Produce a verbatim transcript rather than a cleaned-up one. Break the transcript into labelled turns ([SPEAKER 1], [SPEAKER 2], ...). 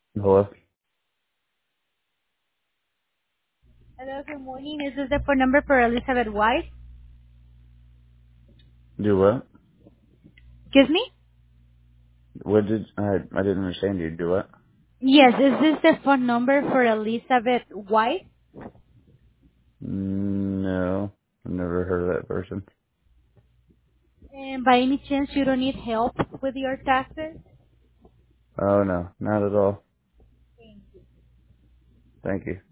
[SPEAKER 1] Hello?
[SPEAKER 2] Hello, good morning. Is this the phone number for Elizabeth White?
[SPEAKER 1] Do what?
[SPEAKER 2] Excuse me?
[SPEAKER 1] What did, I, I didn't understand you. Do what?
[SPEAKER 2] Yes, is this the phone number for Elizabeth White?
[SPEAKER 1] No. I've never heard of that person.
[SPEAKER 2] And by any chance you don't need help with your taxes?
[SPEAKER 1] Oh no, not at all. Thank you.